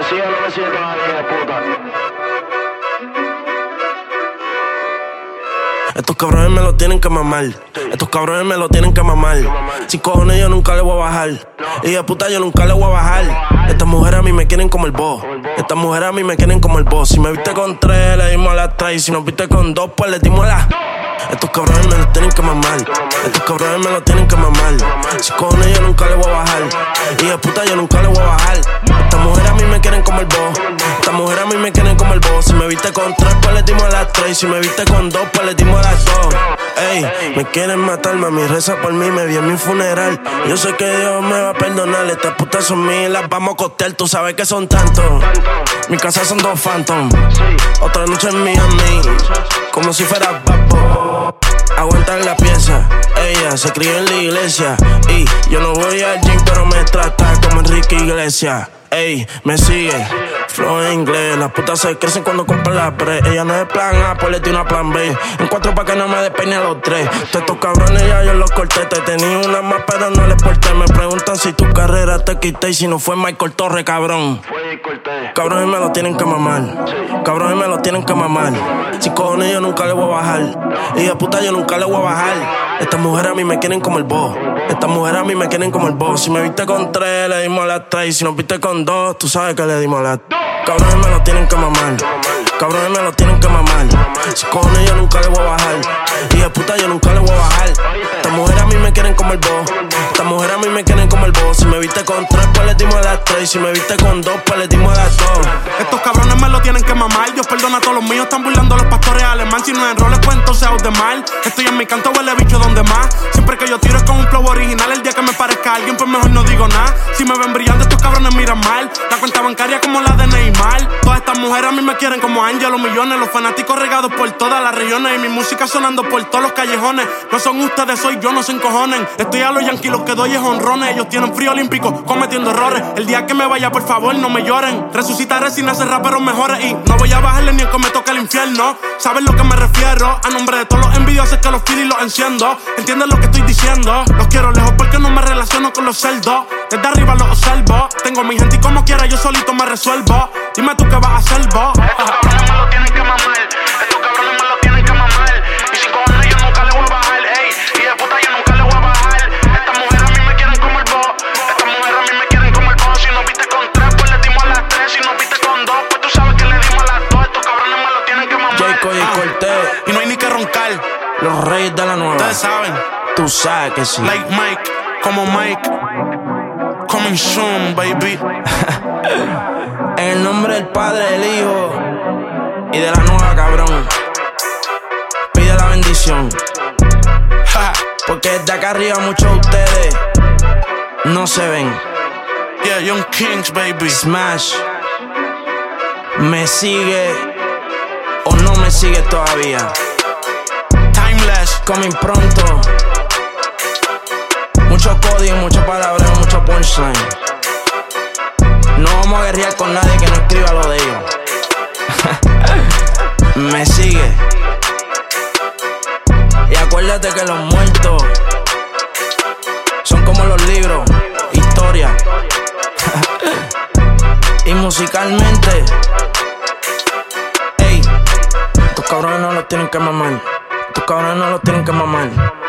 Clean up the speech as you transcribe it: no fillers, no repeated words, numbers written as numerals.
sigue lo que sigue todavía, puta. Estos cabrones me lo tienen que mamar. Estos cabrones me lo tienen que mamar. Si cojones yo nunca le voy a bajar. Y de puta yo nunca le voy a bajar. Estas mujeres a mí me quieren como el boss. Estas mujeres a mí me quieren como el boss. Si me viste con 3, le dimos a las 3. Y si nos viste con 2, pues le dimos a las... Estos cabrones me lo tienen que mamar. Estos cabrones me lo tienen que mamar. Si cojones yo nunca le voy a bajar. Y de puta yo nunca le voy a bajar. Estas mujeres a mí me quieren como el boss. Estas mujeres a mí me quieren como el boss. Si me viste con 3, pues le dimos a las 3. Y si me viste con 2, pues le dimos a las 2. Ey, me quieren matar, mami, reza por mí, me vi en mi funeral. Yo sé que Dios me va a perdonar. Estas putas son mías, las vamos a costear. Tú sabes que son tantos. Mi casa son 2 Phantom. Otra noche en Miami, como si fuera papo. Aguantar la pieza, ella se crió en la iglesia. Y yo no voy al gym, pero me trata como Enrique Iglesias. Ey, me sigue, flow en inglés. Las putas se crecen cuando compran la pre. Ella no es plan A, pues le di una plan B. En 4 pa' que no me despeine a los 3. Todos estos cabrones ya yo los corté. Te tenía una más, pero no les porté. Me preguntan si tu carrera te quité. Y si no fue Michael Torre, cabrón. Cabrones me lo tienen que mamar. Cabrones me lo tienen que mamar. Si cojones yo nunca le voy a bajar. Y de puta yo nunca le voy a bajar. Estas mujeres a mí me quieren como el boss. Estas mujeres a mí me quieren como el boss. Si me viste con 3, le dimos a las 3. Y si nos viste con 2, tú sabes que le dimos a las 2. Cabrones me lo tienen que mamar. Cabrones me lo tienen que mamar. Si cojones yo nunca le voy a bajar. Y de puta yo nunca le voy a bajar. Estas mujeres a mí me quieren como el boss. Estas mujeres a mí me quieren como el boss. Si me viste con 3, pues le dimos a las 3. Y si me viste con 2, pues le dimos a las 2. Estos cabrones me lo tienen que mamar. Dios perdona a todos los míos, están burlando a los pastores alemán. Si no en roles, pues entonces out de mal. Estoy en mi canto, huele bicho donde más. Siempre que yo tiro es con un flow original. El día que me parezca a alguien, pues mejor no digo nada. Si me ven brillando, estos cabrones miran mal. La cuenta bancaria como la de Neymar. Todas estas mujeres a mí me quieren como Ángel, los millones. Los fanáticos regados por todas las regiones. Y mi música sonando por todos los callejones. No son ustedes, soy yo, no se encojonen. Estoy a los yanquis, lo que doy es honrones. Ellos tienen frío olímpico, cometiendo errores. El día que me vaya, por favor, no me lloren. Resucitaré sin hacer raperos mejores. Y no voy a bajarle ni que me toque el infierno. ¿Sabes lo que me refiero? A nombre de todos los envidiosos que los pido y los enciendo. ¿Entiendes lo que estoy diciendo? Los quiero lejos porque no me relaciono con los cerdos. Desde arriba los observo. Tengo mi gente y como quiera yo solito me resuelvo. Dime tú qué vas a hacer vos. Estos cabrones me lo tienen que mamar. Estos cabrones me lo tienen que mamar. Y sin cojones yo nunca le voy a bajar. Ey, y de puta yo nunca le voy a bajar. Estas mujeres a mí me quieren como el boss. Estas mujeres a mí me quieren como el boss. Si nos viste con 3, pues le dimos a las 3. Si nos viste con 2, pues tú sabes que le dimos a las 2. Estos cabrones me lo tienen que mamar. Jayco y Cortez, Y no hay ni que roncar. los reyes de la nueva. Ustedes saben. Tú sabes que sí. Like Mike, como Mike. Coming soon, baby. En el nombre del Padre, del Hijo y de la nueva, cabrón. Pide la bendición. Ha. Porque desde acá arriba muchos de ustedes no se ven. Yeah, Young Kings, baby. Smash. ¿Me sigue o no me sigue todavía? Timeless. Coming pronto. Mucho código, mucho palabreo, mucho punchline. No vamos a guerrear con nadie que no escriba lo de ellos. Me sigue. Y acuérdate que los muertos son como los libros, historia. Y musicalmente, ey, estos cabrones no los tienen que mamar. Estos cabrones no los tienen que mamar.